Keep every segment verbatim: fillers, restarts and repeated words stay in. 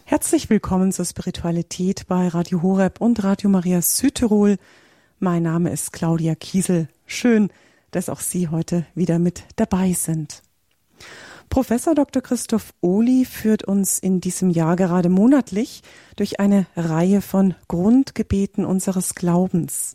Herzlich willkommen zur Spiritualität bei Radio Horeb und Radio Maria Südtirol. Mein Name ist Claudia Kiesel. Schön, dass auch Sie heute wieder mit dabei sind. Professor Doktor Christoph Ohly führt uns in diesem Jahr gerade monatlich durch eine Reihe von Grundgebeten unseres Glaubens.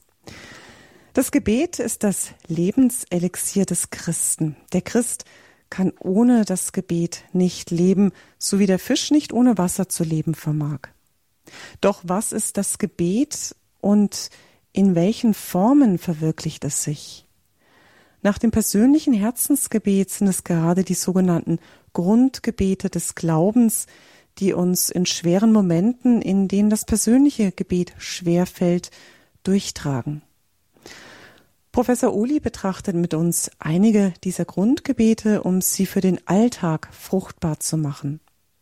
Das Gebet ist das Lebenselixier des Christen. Der Christ kann ohne das Gebet nicht leben, so wie der Fisch nicht ohne Wasser zu leben vermag. Doch was ist das Gebet und in welchen Formen verwirklicht es sich? Nach dem persönlichen Herzensgebet sind es gerade die sogenannten Grundgebete des Glaubens, die uns in schweren Momenten, in denen das persönliche Gebet schwerfällt, durchtragen. Professor Ohly betrachtet mit uns einige dieser Grundgebete, um sie für den Alltag fruchtbar zu machen.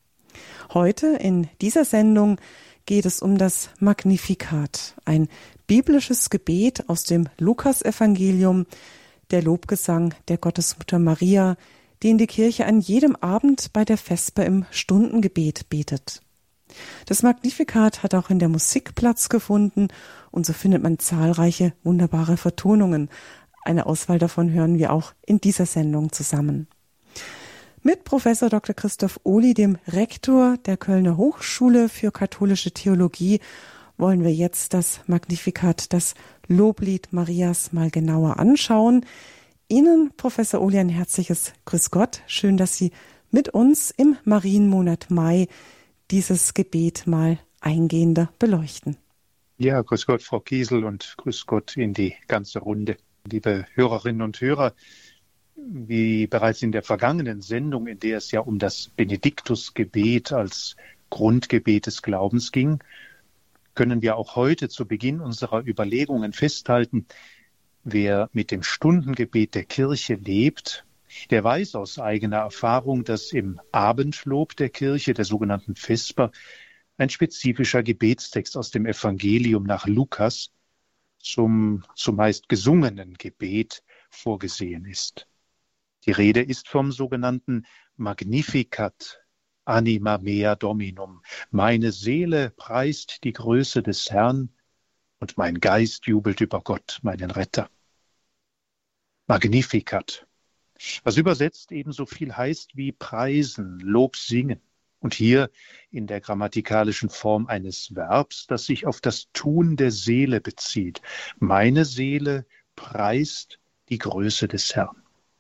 Heute in dieser Sendung geht es um das Magnificat, ein biblisches Gebet aus dem Lukasevangelium, der Lobgesang der Gottesmutter Maria, den die Kirche an jedem Abend bei der Vesper im Stundengebet betet. Das Magnificat hat auch in der Musik Platz gefunden und so findet man zahlreiche wunderbare Vertonungen. Eine Auswahl davon hören wir auch in dieser Sendung zusammen. Mit Professor Doktor Christoph Ohly, dem Rektor der Kölner Hochschule für katholische Theologie, wollen wir jetzt das Magnificat, das Loblied Marias, mal genauer anschauen. Ihnen, Professor Ohly, ein herzliches Grüß Gott. Schön, dass Sie mit uns im Marienmonat Mai dieses Gebet mal eingehender beleuchten. Ja, grüß Gott, Frau Kiesel, und grüß Gott in die ganze Runde. Liebe Hörerinnen und Hörer, wie bereits in der vergangenen Sendung, in der es ja um das Benediktusgebet als Grundgebet des Glaubens ging, können wir auch heute zu Beginn unserer Überlegungen festhalten, wer mit dem Stundengebet der Kirche lebt, der weiß aus eigener Erfahrung, dass im Abendlob der Kirche, der sogenannten Vesper, ein spezifischer Gebetstext aus dem Evangelium nach Lukas zum zumeist gesungenen Gebet vorgesehen ist. Die Rede ist vom sogenannten Magnificat, Anima mea Dominum. Meine Seele preist die Größe des Herrn und mein Geist jubelt über Gott, meinen Retter. Magnificat, was übersetzt ebenso viel heißt wie preisen, Lob singen. Und hier in der grammatikalischen Form eines Verbs, das sich auf das Tun der Seele bezieht. Meine Seele preist die Größe des Herrn.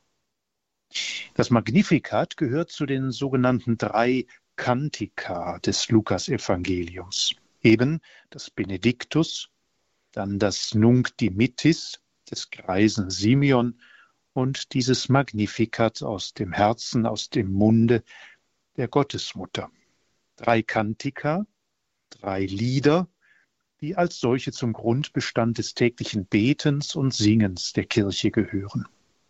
Das Magnificat gehört zu den sogenannten drei Cantica des Lukas-Evangeliums. Eben das Benediktus, dann das Nunc Dimittis des greisen Simeon und dieses Magnificat aus dem Herzen, aus dem Munde der Gottesmutter. Drei Cantica, drei Lieder, die als solche zum Grundbestand des täglichen Betens und Singens der Kirche gehören.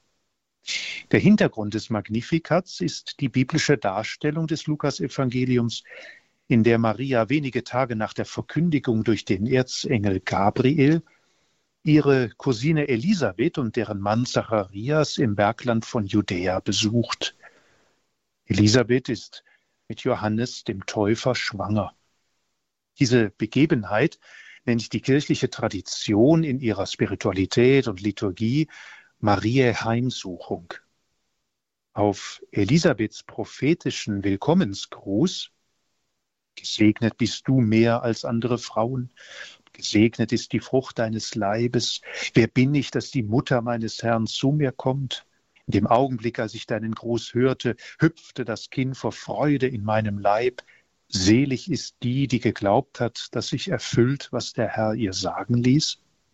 Der Hintergrund des Magnificats ist die biblische Darstellung des Lukas-Evangeliums, in der Maria wenige Tage nach der Verkündigung durch den Erzengel Gabriel ihre Cousine Elisabeth und deren Mann Zacharias im Bergland von Judäa besucht. Elisabeth ist mit Johannes dem Täufer schwanger. Diese Begebenheit nennt die kirchliche Tradition in ihrer Spiritualität und Liturgie Mariä Heimsuchung. Auf Elisabeths prophetischen Willkommensgruß: Gesegnet bist du mehr als andere Frauen, gesegnet ist die Frucht deines Leibes. Wer bin ich, dass die Mutter meines Herrn zu mir kommt? In dem Augenblick, als ich deinen Gruß hörte, hüpfte das Kind vor Freude in meinem Leib. Selig ist die, die geglaubt hat, dass sich erfüllt, was der Herr ihr sagen ließ.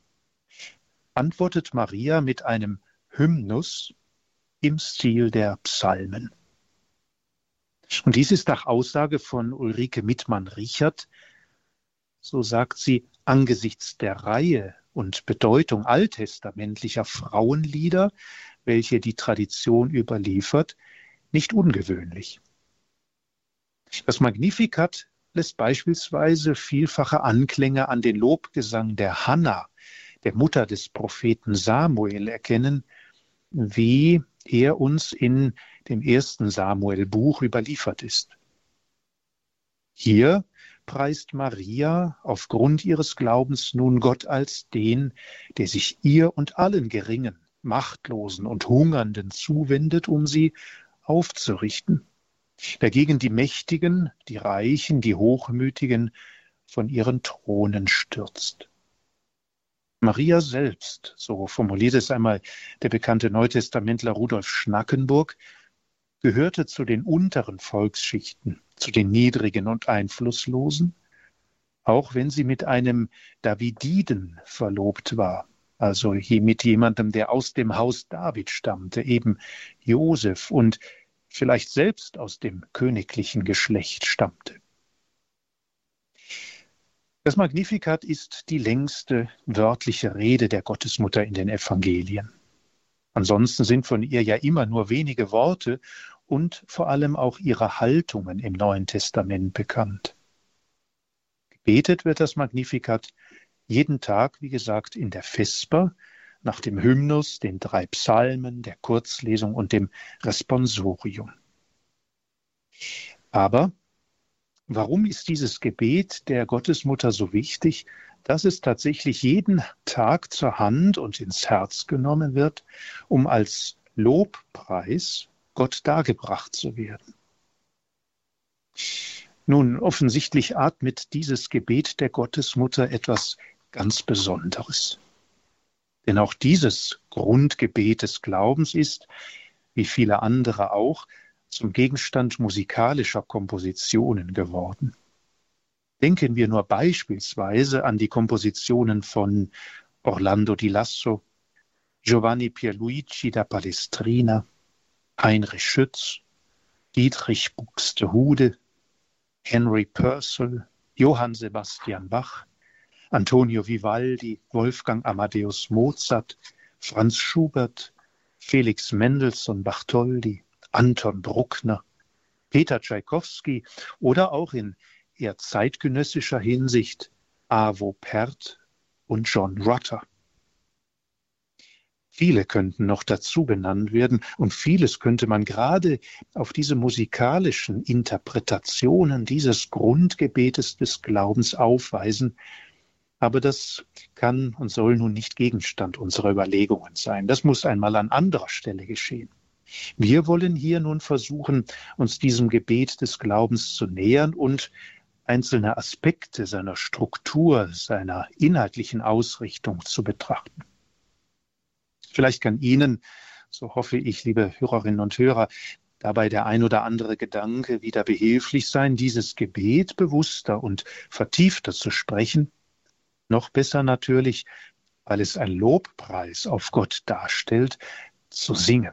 Antwortet Maria mit einem Hymnus im Stil der Psalmen. Und dies ist nach Aussage von Ulrike Mittmann-Richert, so sagt sie, angesichts der Reihe und Bedeutung alttestamentlicher Frauenlieder, welche die Tradition überliefert, nicht ungewöhnlich. Das Magnificat lässt beispielsweise vielfache Anklänge an den Lobgesang der Hannah, der Mutter des Propheten Samuel, erkennen, wie er uns in dem ersten Samuel-Buch überliefert ist. Hier preist Maria aufgrund ihres Glaubens nun Gott als den, der sich ihr und allen Geringen, Machtlosen und Hungernden zuwendet, um sie aufzurichten. Dagegen die Mächtigen, die Reichen, die Hochmütigen von ihren Thronen stürzt. Maria selbst, so formuliert es einmal der bekannte Neutestamentler Rudolf Schnackenburg, gehörte zu den unteren Volksschichten, zu den Niedrigen und Einflusslosen, auch wenn sie mit einem Davididen verlobt war, also mit jemandem, der aus dem Haus David stammte, eben Josef, und vielleicht selbst aus dem königlichen Geschlecht stammte. Das Magnificat ist die längste wörtliche Rede der Gottesmutter in den Evangelien. Ansonsten sind von ihr ja immer nur wenige Worte und vor allem auch ihre Haltungen im Neuen Testament bekannt. Gebetet wird das Magnificat jeden Tag, wie gesagt, in der Vesper, nach dem Hymnus, den drei Psalmen, der Kurzlesung und dem Responsorium. Aber warum ist dieses Gebet der Gottesmutter so wichtig, dass es tatsächlich jeden Tag zur Hand und ins Herz genommen wird, um als Lobpreis Gott dargebracht zu werden? Nun, offensichtlich atmet dieses Gebet der Gottesmutter etwas ganz Besonderes. Denn auch dieses Grundgebet des Glaubens ist, wie viele andere auch, zum Gegenstand musikalischer Kompositionen geworden. Denken wir nur beispielsweise an die Kompositionen von Orlando di Lasso, Giovanni Pierluigi da Palestrina, Heinrich Schütz, Dietrich Buxtehude, Henry Purcell, Johann Sebastian Bach, Antonio Vivaldi, Wolfgang Amadeus Mozart, Franz Schubert, Felix Mendelssohn Bartholdy, Anton Bruckner, Peter Tschaikowski oder auch in eher zeitgenössischer Hinsicht Arvo Pärt und John Rutter. Viele könnten noch dazu benannt werden und vieles könnte man gerade auf diese musikalischen Interpretationen dieses Grundgebetes des Glaubens aufweisen. Aber das kann und soll nun nicht Gegenstand unserer Überlegungen sein. Das muss einmal an anderer Stelle geschehen. Wir wollen hier nun versuchen, uns diesem Gebet des Glaubens zu nähern und einzelne Aspekte seiner Struktur, seiner inhaltlichen Ausrichtung zu betrachten. Vielleicht kann Ihnen, so hoffe ich, liebe Hörerinnen und Hörer, dabei der ein oder andere Gedanke wieder behilflich sein, dieses Gebet bewusster und vertiefter zu sprechen. Noch besser natürlich, weil es ein Lobpreis auf Gott darstellt, zu singen.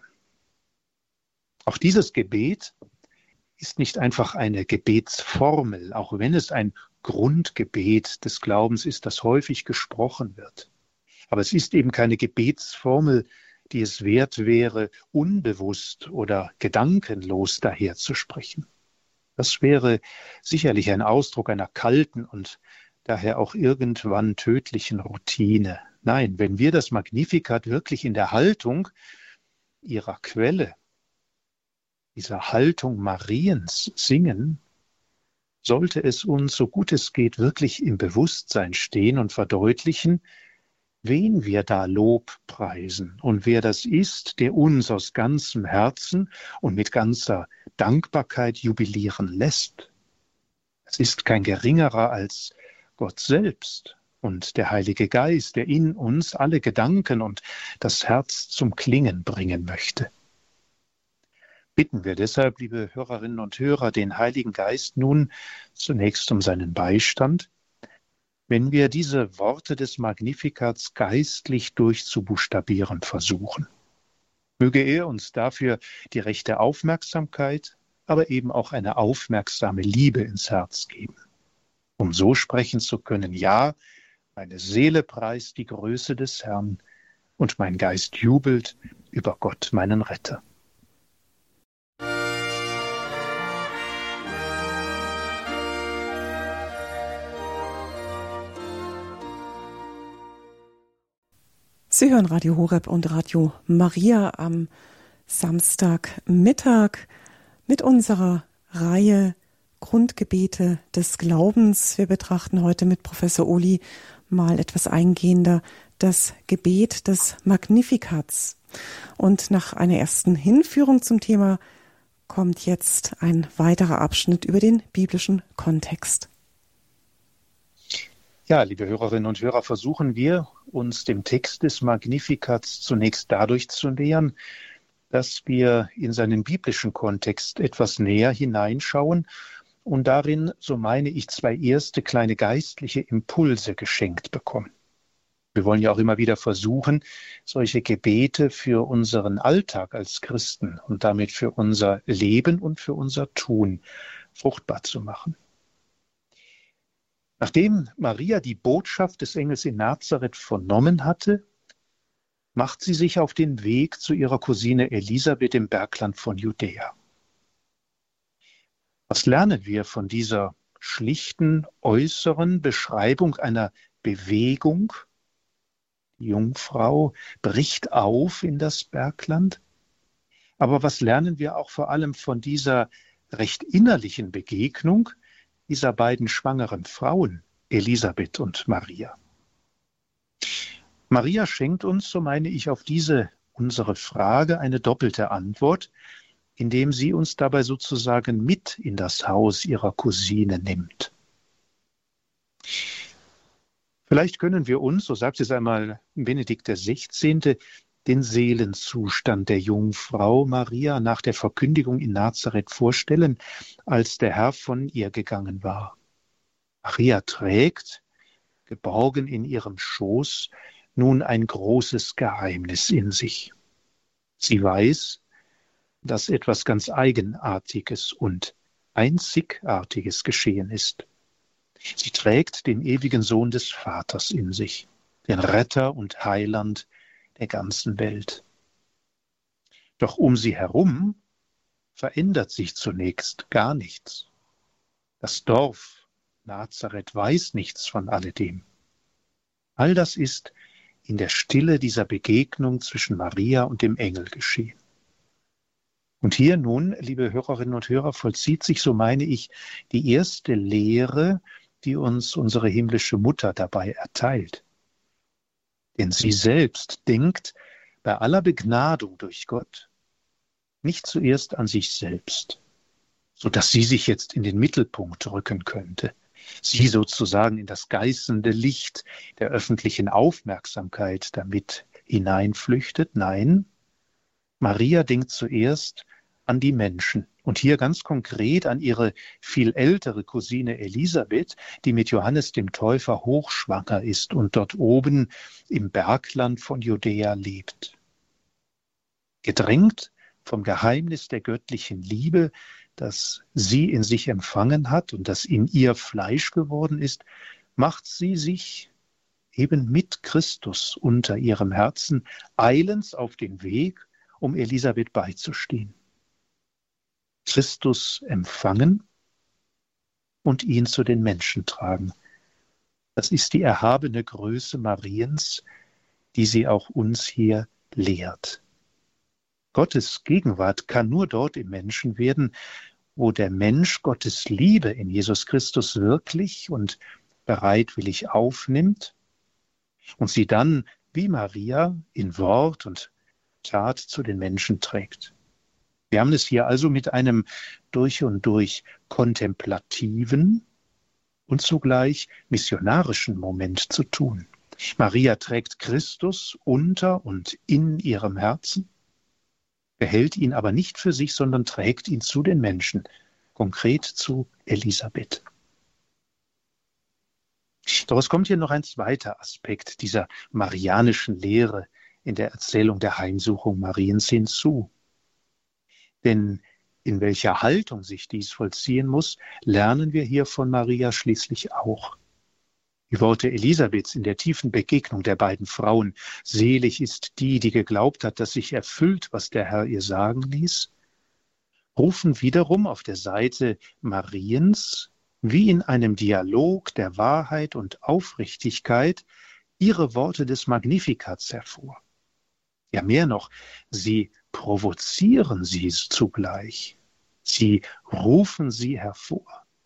Auch dieses Gebet ist nicht einfach eine Gebetsformel, auch wenn es ein Grundgebet des Glaubens ist, das häufig gesprochen wird. Aber es ist eben keine Gebetsformel, die es wert wäre, unbewusst oder gedankenlos daherzusprechen. Das wäre sicherlich ein Ausdruck einer kalten und daher auch irgendwann tödlichen Routine. Nein, wenn wir das Magnificat wirklich in der Haltung ihrer Quelle, dieser Haltung Mariens singen, sollte es uns, so gut es geht, wirklich im Bewusstsein stehen und verdeutlichen, wen wir da Lob preisen und wer das ist, der uns aus ganzem Herzen und mit ganzer Dankbarkeit jubilieren lässt. Es ist kein geringerer als Gott selbst und der Heilige Geist, der in uns alle Gedanken und das Herz zum Klingen bringen möchte. Bitten wir deshalb, liebe Hörerinnen und Hörer, den Heiligen Geist nun zunächst um seinen Beistand, wenn wir diese Worte des Magnifikats geistlich durchzubuchstabieren versuchen. Möge er uns dafür die rechte Aufmerksamkeit, aber eben auch eine aufmerksame Liebe ins Herz geben, um so sprechen zu können: Ja, meine Seele preist die Größe des Herrn und mein Geist jubelt über Gott, meinen Retter. Sie hören Radio Horeb und Radio Maria am Samstagmittag mit unserer Reihe Grundgebete des Glaubens. Wir betrachten heute mit Professor Ohly mal etwas eingehender das Gebet des Magnifikats. Und nach einer ersten Hinführung zum Thema kommt jetzt ein weiterer Abschnitt über den biblischen Kontext. Ja, liebe Hörerinnen und Hörer, versuchen wir, uns dem Text des Magnifikats zunächst dadurch zu nähern, dass wir in seinen biblischen Kontext etwas näher hineinschauen und darin, so meine ich, zwei erste kleine geistliche Impulse geschenkt bekommen. Wir wollen ja auch immer wieder versuchen, solche Gebete für unseren Alltag als Christen und damit für unser Leben und für unser Tun fruchtbar zu machen. Nachdem Maria die Botschaft des Engels in Nazareth vernommen hatte, macht sie sich auf den Weg zu ihrer Cousine Elisabeth im Bergland von Judäa. Was lernen wir von dieser schlichten äußeren Beschreibung einer Bewegung? Die Jungfrau bricht auf in das Bergland. Aber was lernen wir auch vor allem von dieser recht innerlichen Begegnung dieser beiden schwangeren Frauen, Elisabeth und Maria? Maria schenkt uns, so meine ich, auf diese unsere Frage eine doppelte Antwort, indem sie uns dabei sozusagen mit in das Haus ihrer Cousine nimmt. Vielleicht können wir uns, so sagt es einmal Benedikt der Sechzehnte, den Seelenzustand der Jungfrau Maria nach der Verkündigung in Nazareth vorstellen, als der Herr von ihr gegangen war. Maria trägt, geborgen in ihrem Schoß, nun ein großes Geheimnis in sich. Sie weiß, dass etwas ganz Eigenartiges und Einzigartiges geschehen ist. Sie trägt den ewigen Sohn des Vaters in sich, den Retter und Heiland der ganzen Welt. Doch um sie herum verändert sich zunächst gar nichts. Das Dorf Nazareth weiß nichts von alledem. All das ist in der Stille dieser Begegnung zwischen Maria und dem Engel geschehen. Und hier nun, liebe Hörerinnen und Hörer, vollzieht sich, so meine ich, die erste Lehre, die uns unsere himmlische Mutter dabei erteilt. Denn sie selbst denkt bei aller Begnadung durch Gott nicht zuerst an sich selbst, sodass sie sich jetzt in den Mittelpunkt rücken könnte, sie sozusagen in das geißende Licht der öffentlichen Aufmerksamkeit damit hineinflüchtet. Nein, Maria denkt zuerst an die Menschen und hier ganz konkret an ihre viel ältere Cousine Elisabeth, die mit Johannes dem Täufer hochschwanger ist und dort oben im Bergland von Judäa lebt. Gedrängt vom Geheimnis der göttlichen Liebe, das sie in sich empfangen hat und das in ihr Fleisch geworden ist, macht sie sich eben mit Christus unter ihrem Herzen eilends auf den Weg, um Elisabeth beizustehen. Christus empfangen und ihn zu den Menschen tragen. Das ist die erhabene Größe Mariens, die sie auch uns hier lehrt. Gottes Gegenwart kann nur dort im Menschen werden, wo der Mensch Gottes Liebe in Jesus Christus wirklich und bereitwillig aufnimmt und sie dann, wie Maria, in Wort und Tat zu den Menschen trägt. Wir haben es hier also mit einem durch und durch kontemplativen und zugleich missionarischen Moment zu tun. Maria trägt Christus unter und in ihrem Herzen, behält ihn aber nicht für sich, sondern trägt ihn zu den Menschen, konkret zu Elisabeth. Doch es kommt hier noch ein zweiter Aspekt dieser marianischen Lehre in der Erzählung der Heimsuchung Mariens hinzu. Denn in welcher Haltung sich dies vollziehen muss, lernen wir hier von Maria schließlich auch. Die Worte Elisabeths in der tiefen Begegnung der beiden Frauen, selig ist die, die geglaubt hat, dass sich erfüllt, was der Herr ihr sagen ließ, rufen wiederum auf der Seite Mariens, wie in einem Dialog der Wahrheit und Aufrichtigkeit, ihre Worte des Magnifikats hervor. Ja, mehr noch, sie provozieren sie zugleich. Sie rufen sie hervor.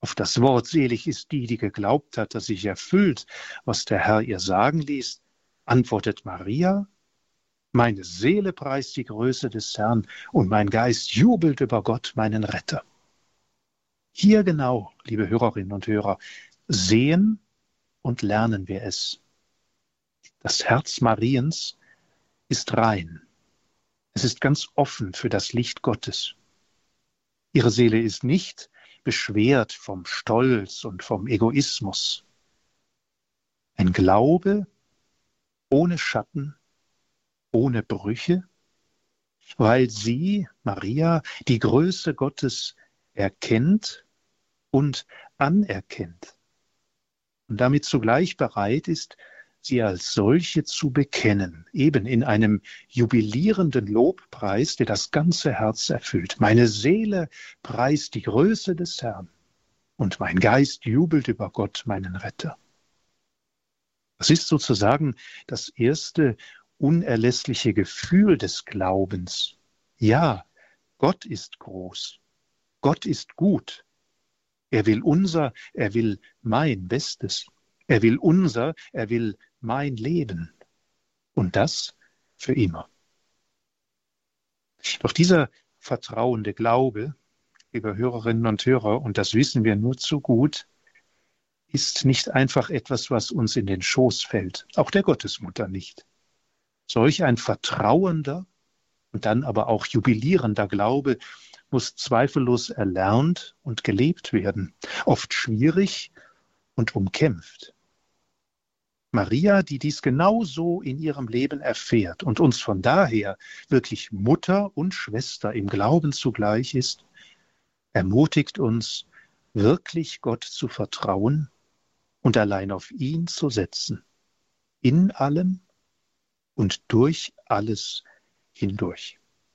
Auf das Wort selig ist die, die geglaubt hat, dass sich erfüllt, was der Herr ihr sagen ließ, antwortet Maria: Meine Seele preist die Größe des Herrn und mein Geist jubelt über Gott, meinen Retter. Hier genau, liebe Hörerinnen und Hörer, sehen und lernen wir es. Das Herz Mariens ist rein. Es ist ganz offen für das Licht Gottes. Ihre Seele ist nicht beschwert vom Stolz und vom Egoismus. Ein Glaube ohne Schatten, ohne Brüche, weil sie, Maria, die Größe Gottes erkennt und anerkennt und damit zugleich bereit ist, sie als solche zu bekennen, eben in einem jubilierenden Lobpreis, der das ganze Herz erfüllt. Meine Seele preist die Größe des Herrn und mein Geist jubelt über Gott, meinen Retter. Das ist sozusagen das erste unerlässliche Gefühl des Glaubens. Ja, Gott ist groß. Gott ist gut. Er will unser, er will mein Bestes. Er will unser, er will mein Leben. Und das für immer. Doch dieser vertrauende Glaube, liebe Hörerinnen und Hörer, und das wissen wir nur zu gut, ist nicht einfach etwas, was uns in den Schoß fällt. Auch der Gottesmutter nicht. Solch ein vertrauender und dann aber auch jubilierender Glaube muss zweifellos erlernt und gelebt werden, oft schwierig und umkämpft. Maria, die dies genauso in ihrem Leben erfährt und uns von daher wirklich Mutter und Schwester im Glauben zugleich ist, ermutigt uns, wirklich Gott zu vertrauen und allein auf ihn zu setzen, in allem und durch alles hindurch.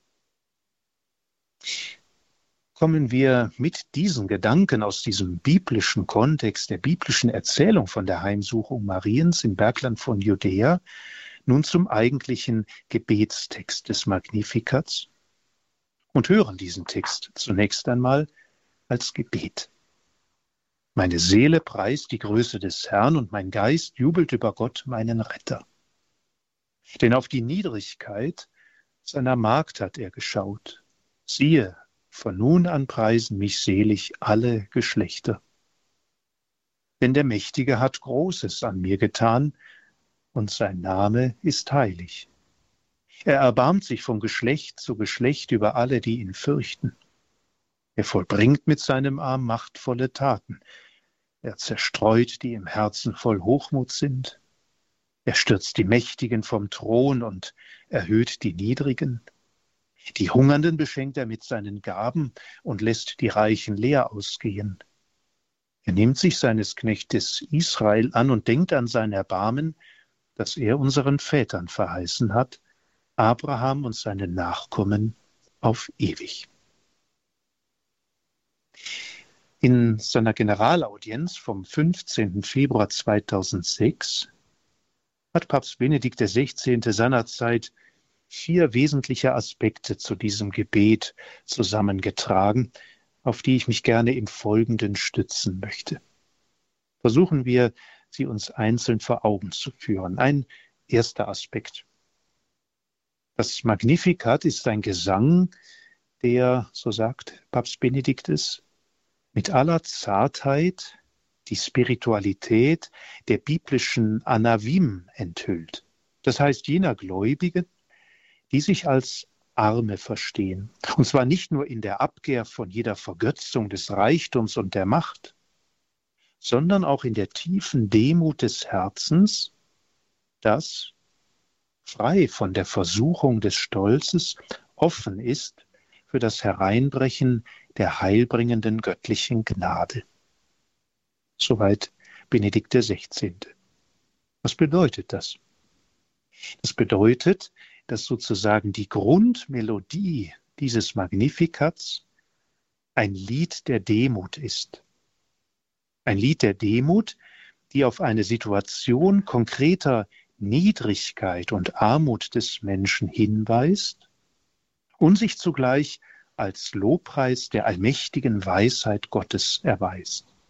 Kommen wir mit diesen Gedanken aus diesem biblischen Kontext, der biblischen Erzählung von der Heimsuchung Mariens im Bergland von Judäa, nun zum eigentlichen Gebetstext des Magnifikats und hören diesen Text zunächst einmal als Gebet. Meine Seele preist die Größe des Herrn und mein Geist jubelt über Gott, meinen Retter. Denn auf die Niedrigkeit seiner Magd hat er geschaut. Siehe, von nun an preisen mich selig alle Geschlechter. Denn der Mächtige hat Großes an mir getan, und sein Name ist heilig. Er erbarmt sich von Geschlecht zu Geschlecht über alle, die ihn fürchten. Er vollbringt mit seinem Arm machtvolle Taten. Er zerstreut, die im Herzen voll Hochmut sind. Er stürzt die Mächtigen vom Thron und erhöht die Niedrigen. Die Hungernden beschenkt er mit seinen Gaben und lässt die Reichen leer ausgehen. Er nimmt sich seines Knechtes Israel an und denkt an sein Erbarmen, das er unseren Vätern verheißen hat, Abraham und seinen Nachkommen auf ewig. In seiner Generalaudienz vom fünfzehnten Februar zweitausendsechs hat Papst Benedikt der Sechzehnte seinerzeit vier wesentliche Aspekte zu diesem Gebet zusammengetragen, auf die ich mich gerne im Folgenden stützen möchte. Versuchen wir, sie uns einzeln vor Augen zu führen. Ein erster Aspekt. Das Magnificat ist ein Gesang, der, so sagt Papst Benedikt es, mit aller Zartheit die Spiritualität der biblischen Anavim enthüllt. Das heißt jener Gläubigen, die sich als Arme verstehen. Und zwar nicht nur in der Abkehr von jeder Vergötzung des Reichtums und der Macht, sondern auch in der tiefen Demut des Herzens, das, frei von der Versuchung des Stolzes, offen ist für das Hereinbrechen der heilbringenden göttlichen Gnade. Soweit Benedikt der Sechzehnte. Was bedeutet das? Das bedeutet, dass sozusagen die Grundmelodie dieses Magnifikats ein Lied der Demut ist. Ein Lied der Demut, die auf eine Situation konkreter Niedrigkeit und Armut des Menschen hinweist und sich zugleich als Lobpreis der allmächtigen Weisheit Gottes erweist.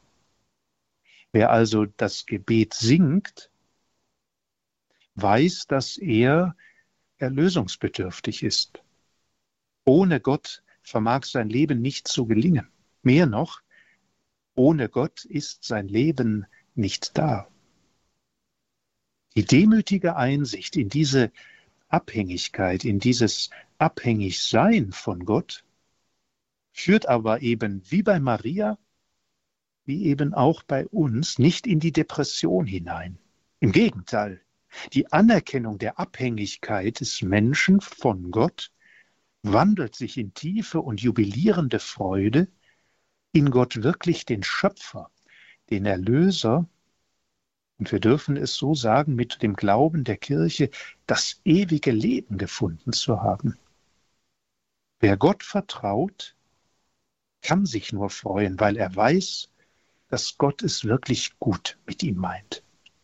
Wer also das Gebet singt, weiß, dass er erlösungsbedürftig ist. Ohne Gott vermag sein Leben nicht zu gelingen. Mehr noch, ohne Gott ist sein Leben nicht da. Die demütige Einsicht in diese Abhängigkeit, in dieses Abhängigsein von Gott, führt aber eben wie bei Maria, wie eben auch bei uns, nicht in die Depression hinein. Im Gegenteil, die Anerkennung der Abhängigkeit des Menschen von Gott wandelt sich in tiefe und jubilierende Freude, in Gott wirklich den Schöpfer, den Erlöser, und wir dürfen es so sagen, mit dem Glauben der Kirche, das ewige Leben gefunden zu haben. Wer Gott vertraut, kann sich nur freuen, weil er weiß, dass Gott es wirklich gut mit ihm meint.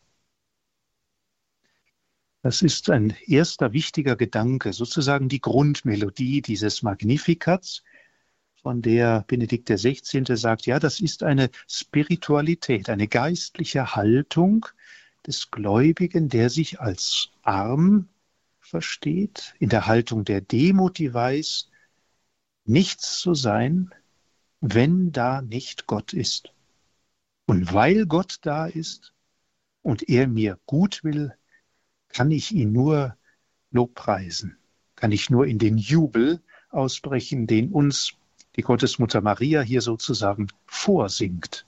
Das ist ein erster wichtiger Gedanke, sozusagen die Grundmelodie dieses Magnifikats, von der Benedikt der Sechzehnte sagt, ja, das ist eine Spiritualität, eine geistliche Haltung des Gläubigen, der sich als arm versteht, in der Haltung der Demut, die weiß, nichts zu sein, wenn da nicht Gott ist. Und weil Gott da ist und er mir gut will, kann ich ihn nur lobpreisen, kann ich nur in den Jubel ausbrechen, den uns die Gottesmutter Maria hier sozusagen vorsingt.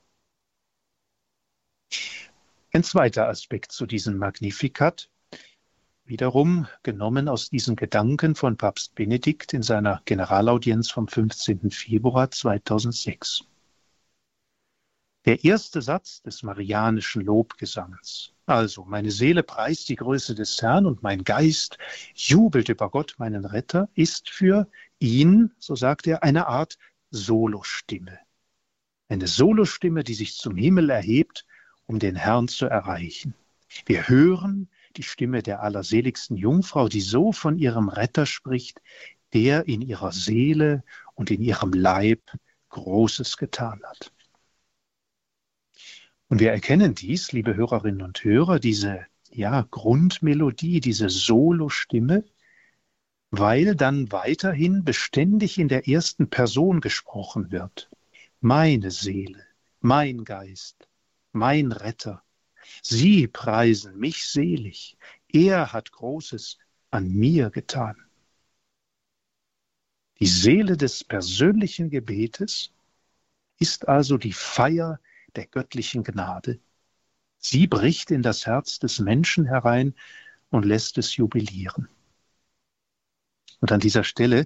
Ein zweiter Aspekt zu diesem Magnificat, wiederum genommen aus diesen Gedanken von Papst Benedikt in seiner Generalaudienz vom fünfzehnten Februar zweitausendsechs. Der erste Satz des marianischen Lobgesangs, also meine Seele preist die Größe des Herrn und mein Geist jubelt über Gott, meinen Retter, ist für ihn, so sagt er, eine Art Solostimme. Eine Solostimme, die sich zum Himmel erhebt, um den Herrn zu erreichen. Wir hören die Stimme der allerseligsten Jungfrau, die so von ihrem Retter spricht, der in ihrer Seele und in ihrem Leib Großes getan hat. Und wir erkennen dies, liebe Hörerinnen und Hörer, diese ja, Grundmelodie, diese Solostimme, weil dann weiterhin beständig in der ersten Person gesprochen wird. Meine Seele, mein Geist, mein Retter, sie preisen mich selig, er hat Großes an mir getan. Die Seele des persönlichen Gebetes ist also die Feier der göttlichen Gnade. Sie bricht in das Herz des Menschen herein und lässt es jubilieren. Und an dieser Stelle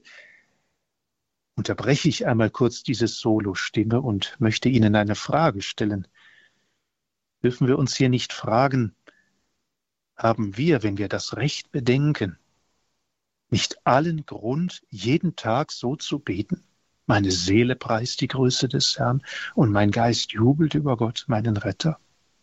unterbreche ich einmal kurz diese Solostimme und möchte Ihnen eine Frage stellen. Dürfen wir uns hier nicht fragen, haben wir, wenn wir das Recht bedenken, nicht allen Grund, jeden Tag so zu beten? Meine Seele preist die Größe des Herrn und mein Geist jubelt über Gott, meinen Retter.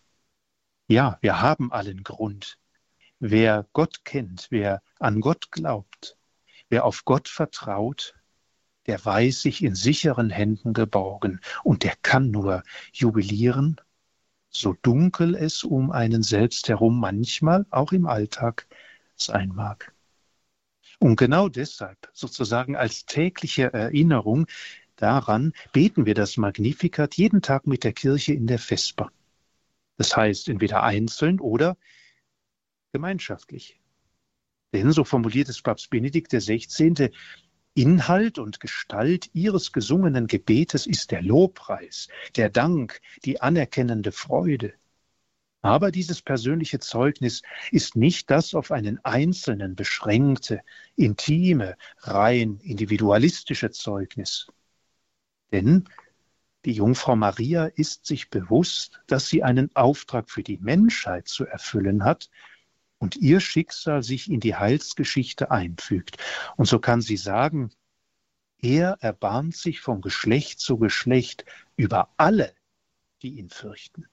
Ja, wir haben allen Grund. Wer Gott kennt, wer an Gott glaubt, wer auf Gott vertraut, der weiß sich in sicheren Händen geborgen und der kann nur jubilieren, so dunkel es um einen selbst herum manchmal auch im Alltag sein mag. Und genau deshalb, sozusagen als tägliche Erinnerung daran, beten wir das Magnificat jeden Tag mit der Kirche in der Vesper. Das heißt, entweder einzeln oder gemeinschaftlich. Denn, so formuliert es Papst Benedikt der Sechzehnte, Inhalt und Gestalt ihres gesungenen Gebetes ist der Lobpreis, der Dank, die anerkennende Freude. Aber dieses persönliche Zeugnis ist nicht das auf einen Einzelnen beschränkte, intime, rein individualistische Zeugnis. Denn die Jungfrau Maria ist sich bewusst, dass sie einen Auftrag für die Menschheit zu erfüllen hat und ihr Schicksal sich in die Heilsgeschichte einfügt. Und so kann sie sagen, er erbarmt sich von Geschlecht zu Geschlecht über alle, die ihn fürchten.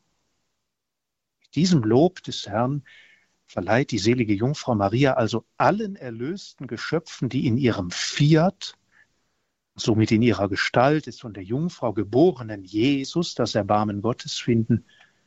Diesem Lob des Herrn verleiht die selige Jungfrau Maria also allen erlösten Geschöpfen, die in ihrem Fiat, somit in ihrer Gestalt des von der Jungfrau geborenen Jesus, das Erbarmen Gottes finden,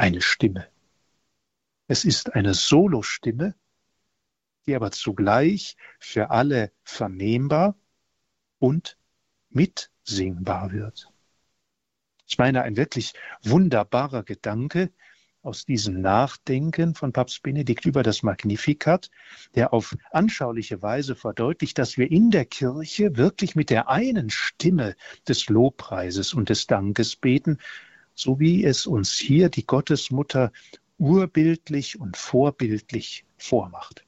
eine Stimme. Es ist eine Solostimme, die aber zugleich für alle vernehmbar und mitsingbar wird. Ich meine, ein wirklich wunderbarer Gedanke aus diesem Nachdenken von Papst Benedikt über das Magnificat, der auf anschauliche Weise verdeutlicht, dass wir in der Kirche wirklich mit der einen Stimme des Lobpreises und des Dankes beten, so wie es uns hier die Gottesmutter urbildlich und vorbildlich vormacht.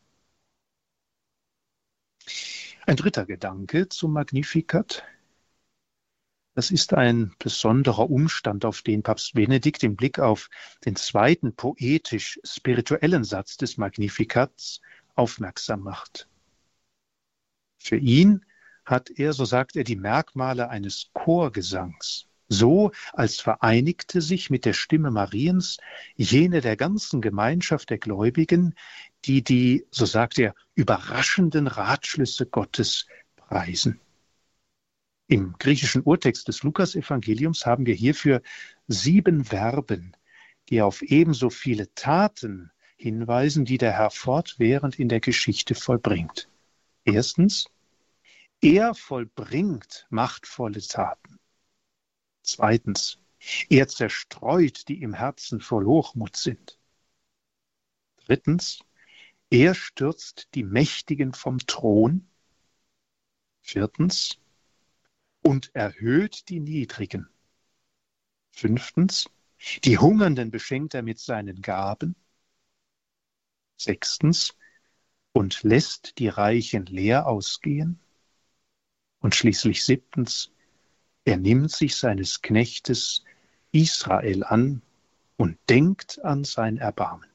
Ein dritter Gedanke zum Magnificat. Das ist ein besonderer Umstand, auf den Papst Benedikt im Blick auf den zweiten poetisch-spirituellen Satz des Magnifikats aufmerksam macht. Für ihn hat er, so sagt er, die Merkmale eines Chorgesangs, so als vereinigte sich mit der Stimme Mariens jene der ganzen Gemeinschaft der Gläubigen, die die, so sagt er, überraschenden Ratschlüsse Gottes preisen. Im griechischen Urtext des Lukasevangeliums haben wir hierfür sieben Verben, die auf ebenso viele Taten hinweisen, die der Herr fortwährend in der Geschichte vollbringt. Erstens, er vollbringt machtvolle Taten. Zweitens, er zerstreut, die im Herzen voll Hochmut sind. Drittens, er stürzt die Mächtigen vom Thron. Viertens, und erhöht die Niedrigen. Fünftens, die Hungernden beschenkt er mit seinen Gaben. Sechstens, und lässt die Reichen leer ausgehen. Und schließlich siebtens, er nimmt sich seines Knechtes Israel an und denkt an sein Erbarmen.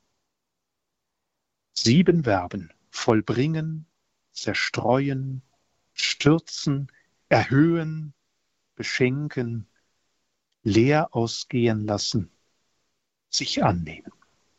Sieben Verben: vollbringen, zerstreuen, stürzen, erhöhen, beschenken, leer ausgehen lassen, sich annehmen.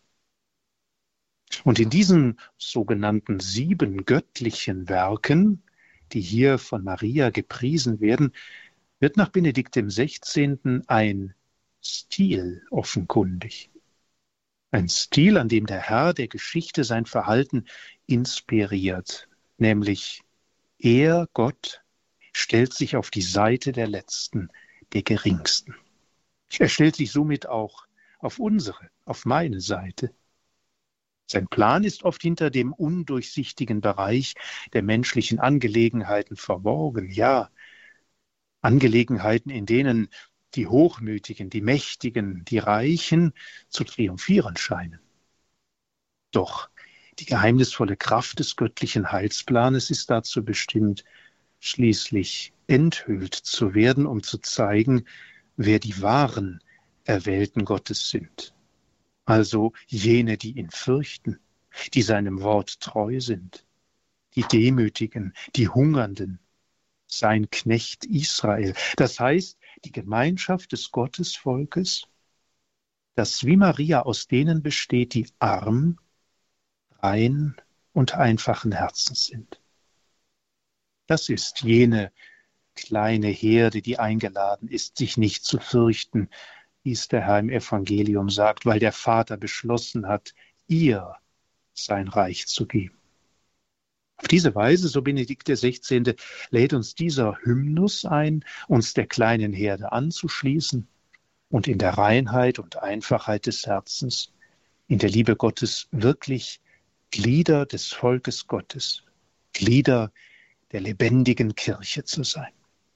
Und in diesen sogenannten sieben göttlichen Werken, die hier von Maria gepriesen werden, wird nach Benedikt dem Sechzehnten ein Stil offenkundig. Ein Stil, an dem der Herr der Geschichte sein Verhalten inspiriert, nämlich er, Gott, stellt sich auf die Seite der Letzten, der Geringsten. Er stellt sich somit auch auf unsere, auf meine Seite. Sein Plan ist oft hinter dem undurchsichtigen Bereich der menschlichen Angelegenheiten verborgen. Ja, Angelegenheiten, in denen die Hochmütigen, die Mächtigen, die Reichen zu triumphieren scheinen. Doch die geheimnisvolle Kraft des göttlichen Heilsplanes ist dazu bestimmt, schließlich enthüllt zu werden, um zu zeigen, wer die wahren Erwählten Gottes sind. Also jene, die ihn fürchten, die seinem Wort treu sind, die Demütigen, die Hungernden, sein Knecht Israel. Das heißt, die Gemeinschaft des Gottesvolkes, das wie Maria aus denen besteht, die arm, rein und einfachen Herzens sind. Das ist jene kleine Herde, die eingeladen ist, sich nicht zu fürchten, wie es der Herr im Evangelium sagt, weil der Vater beschlossen hat, ihr sein Reich zu geben. Auf diese Weise, so Benedikt der Sechzehnte, lädt uns dieser Hymnus ein, uns der kleinen Herde anzuschließen und in der Reinheit und Einfachheit des Herzens, in der Liebe Gottes wirklich Glieder des Volkes Gottes, Glieder der lebendigen Kirche zu sein.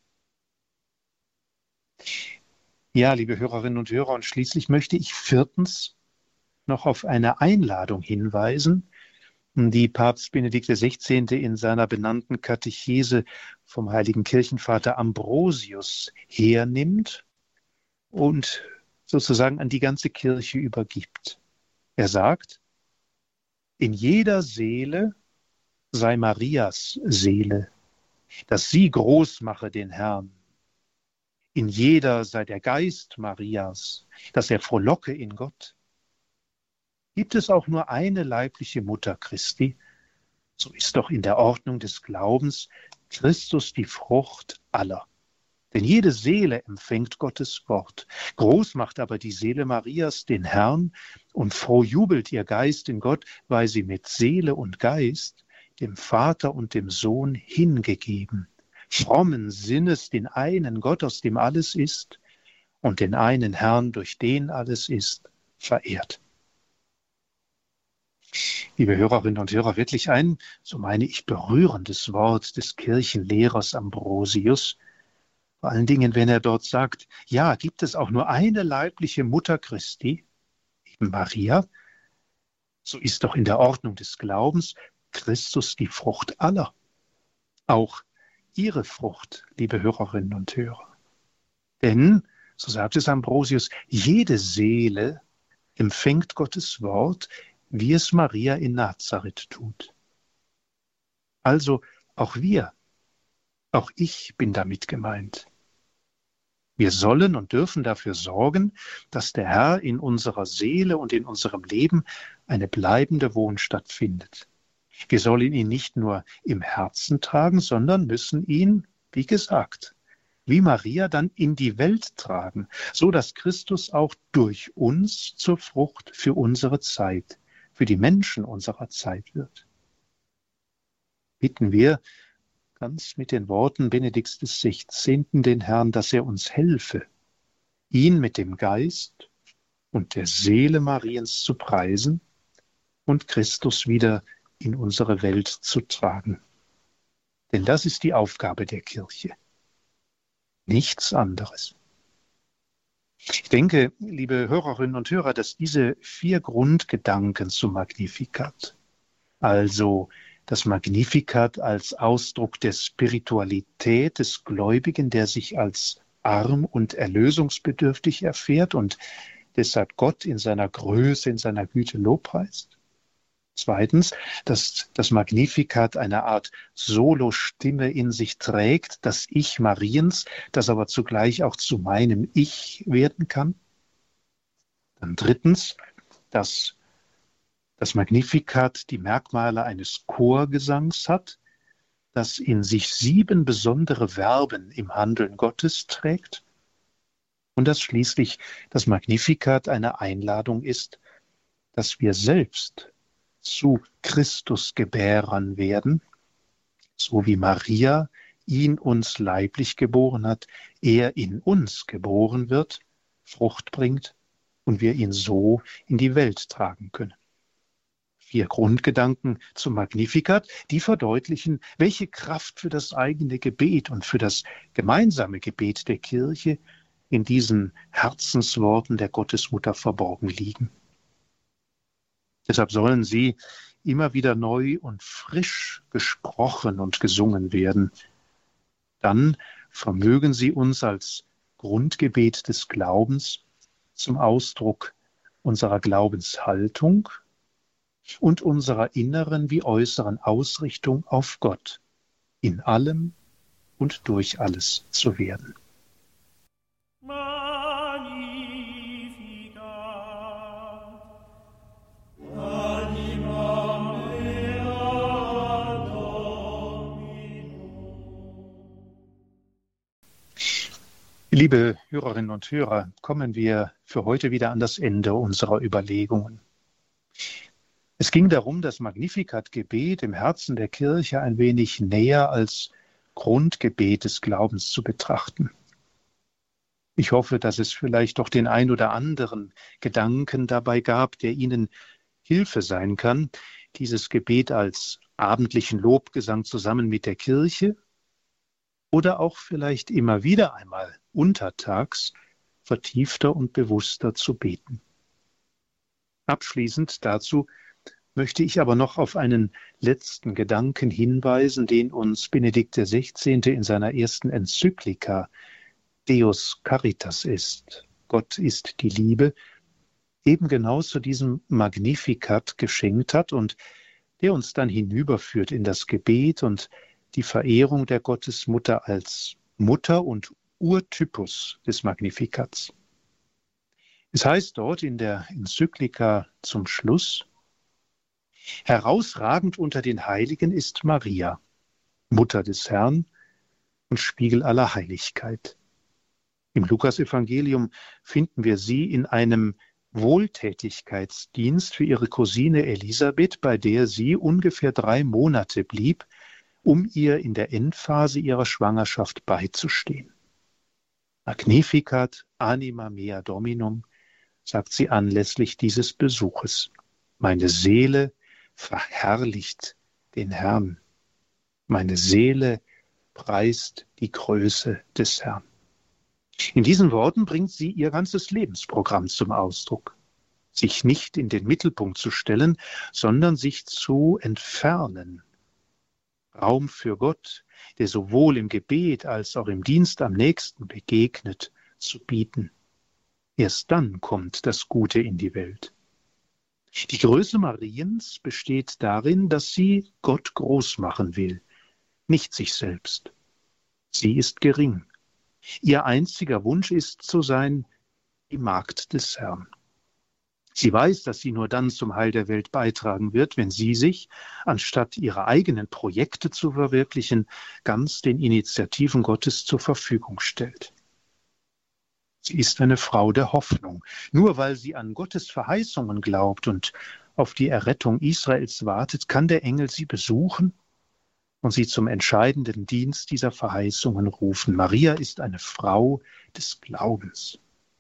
Ja, liebe Hörerinnen und Hörer, und schließlich möchte ich viertens noch auf eine Einladung hinweisen, die Papst Benedikt der Sechzehnte in seiner benannten Katechese vom heiligen Kirchenvater Ambrosius hernimmt und sozusagen an die ganze Kirche übergibt. Er sagt, in jeder Seele sei Marias Seele, dass sie groß mache den Herrn. In jeder sei der Geist Marias, dass er frohlocke in Gott. Gibt es auch nur eine leibliche Mutter Christi, so ist doch in der Ordnung des Glaubens Christus die Frucht aller. Denn jede Seele empfängt Gottes Wort. Groß macht aber die Seele Marias den Herrn und froh jubelt ihr Geist in Gott, weil sie mit Seele und Geist dem Vater und dem Sohn hingegeben, frommen Sinnes den einen Gott, aus dem alles ist, und den einen Herrn, durch den alles ist, verehrt. Liebe Hörerinnen und Hörer, wirklich ein, so meine ich, berührendes Wort des Kirchenlehrers Ambrosius, vor allen Dingen, wenn er dort sagt, ja, gibt es auch nur eine leibliche Mutter Christi, eben Maria, so ist doch in der Ordnung des Glaubens Christus die Frucht aller. Auch ihre Frucht, liebe Hörerinnen und Hörer. Denn, so sagt es Ambrosius, jede Seele empfängt Gottes Wort, wie es Maria in Nazareth tut. Also auch wir, auch ich bin damit gemeint. Wir sollen und dürfen dafür sorgen, dass der Herr in unserer Seele und in unserem Leben eine bleibende Wohnstatt findet. Wir sollen ihn nicht nur im Herzen tragen, sondern müssen ihn, wie gesagt, wie Maria dann in die Welt tragen, so dass Christus auch durch uns zur Frucht für unsere Zeit, für die Menschen unserer Zeit wird. Bitten wir ganz mit den Worten Benedikts des Sechzehnten den Herrn, dass er uns helfe, ihn mit dem Geist und der Seele Mariens zu preisen und Christus wieder in unsere Welt zu tragen. Denn das ist die Aufgabe der Kirche. Nichts anderes. Ich denke, liebe Hörerinnen und Hörer, dass diese vier Grundgedanken zum Magnificat, also das Magnificat als Ausdruck der Spiritualität des Gläubigen, der sich als arm und erlösungsbedürftig erfährt und deshalb Gott in seiner Größe, in seiner Güte lobpreist. Zweitens, dass das Magnificat eine Art Solostimme in sich trägt, das Ich Mariens, das aber zugleich auch zu meinem Ich werden kann. Dann drittens, dass das Magnificat die Merkmale eines Chorgesangs hat, das in sich sieben besondere Verben im Handeln Gottes trägt. Und dass schließlich das Magnificat eine Einladung ist, dass wir selbst zu Christusgebärern werden, so wie Maria ihn uns leiblich geboren hat, er in uns geboren wird, Frucht bringt und wir ihn so in die Welt tragen können. Vier Grundgedanken zum Magnificat, die verdeutlichen, welche Kraft für das eigene Gebet und für das gemeinsame Gebet der Kirche in diesen Herzensworten der Gottesmutter verborgen liegen. Deshalb sollen sie immer wieder neu und frisch gesprochen und gesungen werden. Dann vermögen sie uns als Grundgebet des Glaubens zum Ausdruck unserer Glaubenshaltung und unserer inneren wie äußeren Ausrichtung auf Gott, in allem und durch alles zu werden. Liebe Hörerinnen und Hörer, kommen wir für heute wieder an das Ende unserer Überlegungen. Es ging darum, das Magnificat-Gebet im Herzen der Kirche ein wenig näher als Grundgebet des Glaubens zu betrachten. Ich hoffe, dass es vielleicht doch den ein oder anderen Gedanken dabei gab, der Ihnen Hilfe sein kann, dieses Gebet als abendlichen Lobgesang zusammen mit der Kirche oder auch vielleicht immer wieder einmal untertags vertiefter und bewusster zu beten. Abschließend dazu möchte ich aber noch auf einen letzten Gedanken hinweisen, den uns Benedikt der Sechzehnte in seiner ersten Enzyklika Deus Caritas est, Gott ist die Liebe, eben genau zu diesem Magnificat geschenkt hat und der uns dann hinüberführt in das Gebet und die Verehrung der Gottesmutter als Mutter und Urtypus des Magnifikats. Es heißt dort in der Enzyklika zum Schluss: Herausragend unter den Heiligen ist Maria, Mutter des Herrn und Spiegel aller Heiligkeit. Im Lukasevangelium finden wir sie in einem Wohltätigkeitsdienst für ihre Cousine Elisabeth, bei der sie ungefähr drei Monate blieb, um ihr in der Endphase ihrer Schwangerschaft beizustehen. Magnificat anima mea Dominum, sagt sie anlässlich dieses Besuches. Meine Seele verherrlicht den Herrn. Meine Seele preist die Größe des Herrn. In diesen Worten bringt sie ihr ganzes Lebensprogramm zum Ausdruck. Sich nicht in den Mittelpunkt zu stellen, sondern sich zu entfernen. Raum für Gott, der sowohl im Gebet als auch im Dienst am Nächsten begegnet, zu bieten. Erst dann kommt das Gute in die Welt. Die Größe Mariens besteht darin, dass sie Gott groß machen will, nicht sich selbst. Sie ist gering. Ihr einziger Wunsch ist zu sein, die Magd des Herrn. Sie weiß, dass sie nur dann zum Heil der Welt beitragen wird, wenn sie sich, anstatt ihre eigenen Projekte zu verwirklichen, ganz den Initiativen Gottes zur Verfügung stellt. Sie ist eine Frau der Hoffnung. Nur weil sie an Gottes Verheißungen glaubt und auf die Errettung Israels wartet, kann der Engel sie besuchen und sie zum entscheidenden Dienst dieser Verheißungen rufen. Maria ist eine Frau des Glaubens.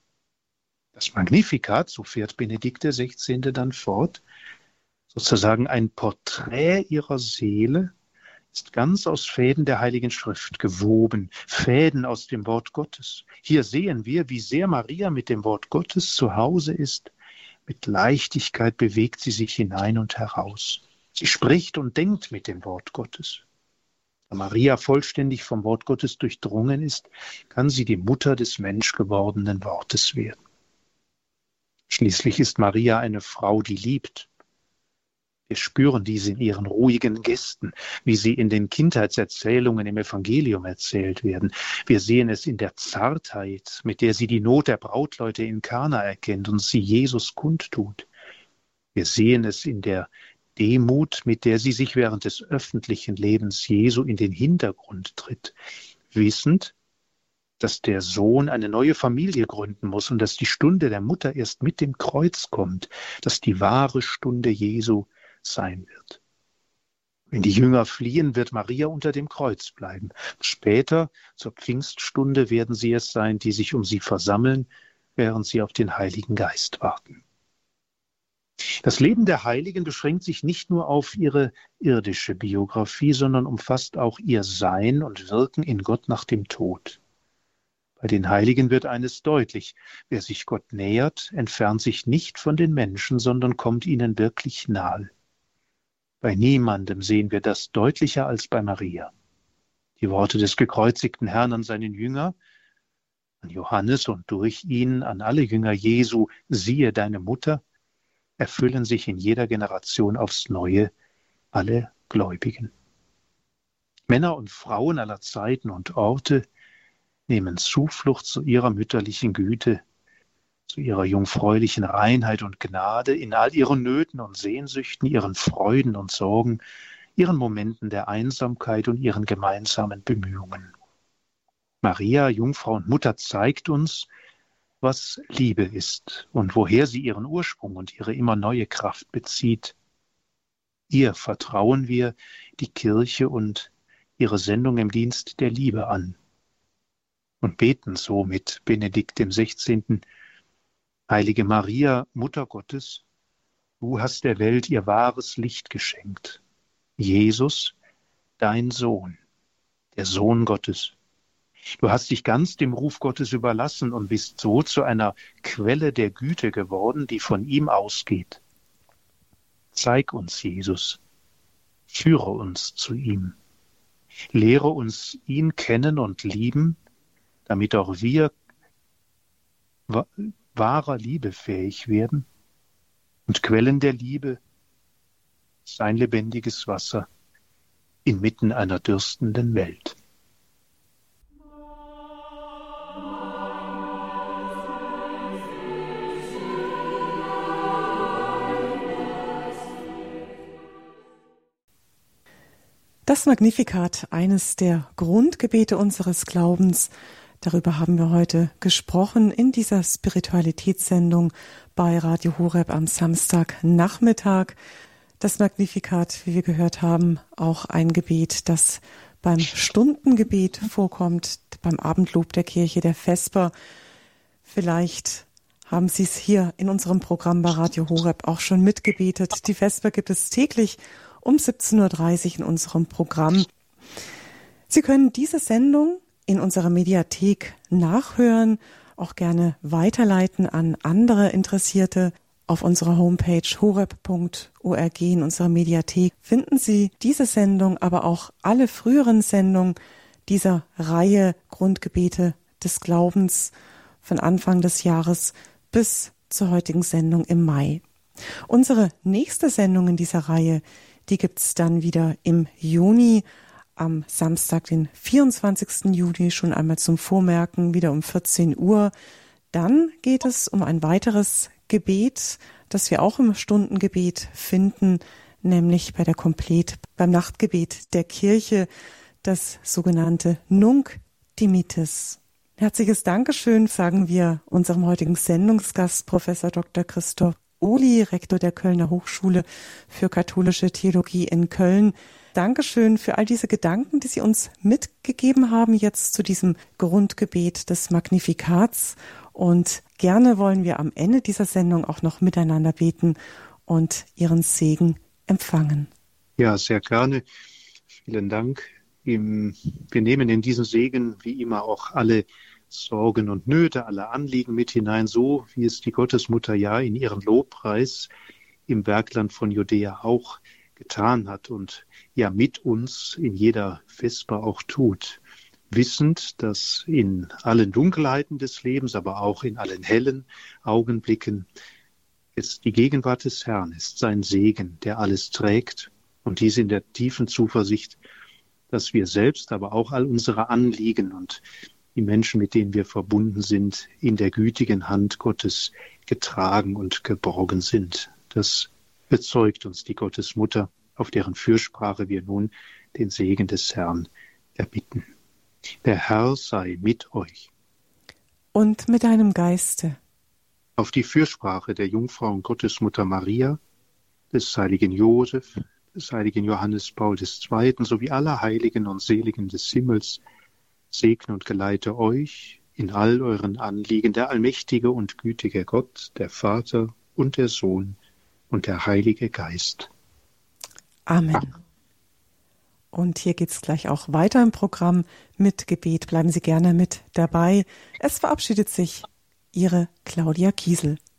Das Magnificat, so fährt Benedikt der Sechzehnte dann fort, sozusagen ein Porträt ihrer Seele, ist ganz aus Fäden der Heiligen Schrift gewoben, Fäden aus dem Wort Gottes. Hier sehen wir, wie sehr Maria mit dem Wort Gottes zu Hause ist. Mit Leichtigkeit bewegt sie sich hinein und heraus. Sie spricht und denkt mit dem Wort Gottes. Da Maria vollständig vom Wort Gottes durchdrungen ist, kann sie die Mutter des menschgewordenen Wortes werden. Schließlich ist Maria eine Frau, die liebt. Wir spüren dies in ihren ruhigen Gesten, wie sie in den Kindheitserzählungen im Evangelium erzählt werden. Wir sehen es in der Zartheit, mit der sie die Not der Brautleute in Kana erkennt und sie Jesus kundtut. Wir sehen es in der Demut, mit der sie sich während des öffentlichen Lebens Jesu in den Hintergrund tritt, wissend, dass der Sohn eine neue Familie gründen muss und dass die Stunde der Mutter erst mit dem Kreuz kommt, dass die wahre Stunde Jesu sein wird. Wenn die Jünger fliehen, wird Maria unter dem Kreuz bleiben. Später, zur Pfingststunde, werden sie es sein, die sich um sie versammeln, während sie auf den Heiligen Geist warten. Das Leben der Heiligen beschränkt sich nicht nur auf ihre irdische Biografie, sondern umfasst auch ihr Sein und Wirken in Gott nach dem Tod. Bei den Heiligen wird eines deutlich: Wer sich Gott nähert, entfernt sich nicht von den Menschen, sondern kommt ihnen wirklich nahe. Bei niemandem sehen wir das deutlicher als bei Maria. Die Worte des gekreuzigten Herrn an seinen Jünger, an Johannes und durch ihn an alle Jünger Jesu, siehe deine Mutter, erfüllen sich in jeder Generation aufs Neue alle Gläubigen. Männer und Frauen aller Zeiten und Orte nehmen Zuflucht zu ihrer mütterlichen Güte, zu ihrer jungfräulichen Reinheit und Gnade in all ihren Nöten und Sehnsüchten, ihren Freuden und Sorgen, ihren Momenten der Einsamkeit und ihren gemeinsamen Bemühungen. Maria, Jungfrau und Mutter, zeigt uns, was Liebe ist und woher sie ihren Ursprung und ihre immer neue Kraft bezieht. Ihr vertrauen wir die Kirche und ihre Sendung im Dienst der Liebe an und beten so mit Benedikt dem Sechzehnten: Heilige Maria, Mutter Gottes, du hast der Welt ihr wahres Licht geschenkt. Jesus, dein Sohn, der Sohn Gottes. Du hast dich ganz dem Ruf Gottes überlassen und bist so zu einer Quelle der Güte geworden, die von ihm ausgeht. Zeig uns Jesus, führe uns zu ihm, lehre uns ihn kennen und lieben, damit auch wir wahrer Liebe fähig werden und Quellen der Liebe, sein lebendiges Wasser inmitten einer dürstenden Welt. Das Magnificat, eines der Grundgebete unseres Glaubens, Darüber haben wir heute gesprochen in dieser Spiritualitätssendung bei Radio Horeb am Samstagnachmittag. Das Magnificat, wie wir gehört haben, auch ein Gebet, das beim Stundengebet vorkommt, beim Abendlob der Kirche, der Vesper. Vielleicht haben Sie es hier in unserem Programm bei Radio Horeb auch schon mitgebetet. Die Vesper gibt es täglich um siebzehn Uhr dreißig in unserem Programm. Sie können diese Sendung in unserer Mediathek nachhören, auch gerne weiterleiten an andere Interessierte. Auf unserer Homepage horeb punkt org in unserer Mediathek finden Sie diese Sendung, aber auch alle früheren Sendungen dieser Reihe Grundgebete des Glaubens von Anfang des Jahres bis zur heutigen Sendung im Mai. Unsere nächste Sendung in dieser Reihe, die gibt's dann wieder im Juni, am Samstag, den vierundzwanzigsten Juni, schon einmal zum Vormerken, wieder um vierzehn Uhr. Dann geht es um ein weiteres Gebet, das wir auch im Stundengebet finden, nämlich bei der Komplet, beim Nachtgebet der Kirche, das sogenannte Nunc Dimittis. Herzliches Dankeschön sagen wir unserem heutigen Sendungsgast, Professor Doktor Christoph Ohly, Rektor der Kölner Hochschule für katholische Theologie in Köln. Dankeschön für all diese Gedanken, die Sie uns mitgegeben haben jetzt zu diesem Grundgebet des Magnifikats. Und gerne wollen wir am Ende dieser Sendung auch noch miteinander beten und Ihren Segen empfangen. Ja, sehr gerne. Vielen Dank. Wir nehmen in diesen Segen wie immer auch alle Sorgen und Nöte, alle Anliegen mit hinein, so wie es die Gottesmutter ja in ihrem Lobpreis im Bergland von Judäa auch getan hat und ja mit uns in jeder Vesper auch tut, wissend, dass in allen Dunkelheiten des Lebens, aber auch in allen hellen Augenblicken es die Gegenwart des Herrn ist, sein Segen, der alles trägt, und dies in der tiefen Zuversicht, dass wir selbst, aber auch all unsere Anliegen und die Menschen, mit denen wir verbunden sind, in der gütigen Hand Gottes getragen und geborgen sind. Das bezeugt uns die Gottesmutter, auf deren Fürsprache wir nun den Segen des Herrn erbitten. Der Herr sei mit euch. Und mit deinem Geiste. Auf die Fürsprache der Jungfrau und Gottesmutter Maria, des heiligen Josef, des heiligen Johannes Paul der Zweite sowie aller Heiligen und Seligen des Himmels, segne und geleite euch in all euren Anliegen der allmächtige und gütige Gott, der Vater und der Sohn und der Heilige Geist. Amen. Und hier geht es gleich auch weiter im Programm mit Gebet. Bleiben Sie gerne mit dabei. Es verabschiedet sich Ihre Claudia Kiesel.